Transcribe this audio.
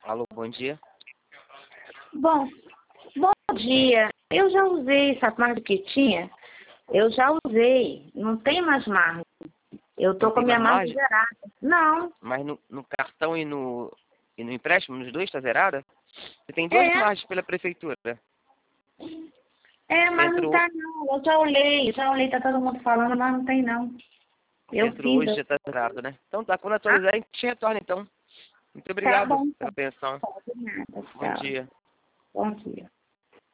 Alô, bom dia. Bom dia. Eu já usei essa marca que tinha. Eu já usei. Não tem mais marca. Eu tô Não com a tem minha mais marca margem? zerada. Não. Mas no cartão e no empréstimo, nos dois, está zerada? Você tem duas É. margens pela prefeitura. Mas não Entrou, tá não. Eu já olhei, tá todo mundo falando, mas não tem não. Eu entrou fiz. hoje, já está zerado, né? Então tá, quando Ah, atualizar, a gente retorna então. Muito tá obrigado bom, pela então. atenção. Tá, de nada. Bom Tchau. dia. Bom dia.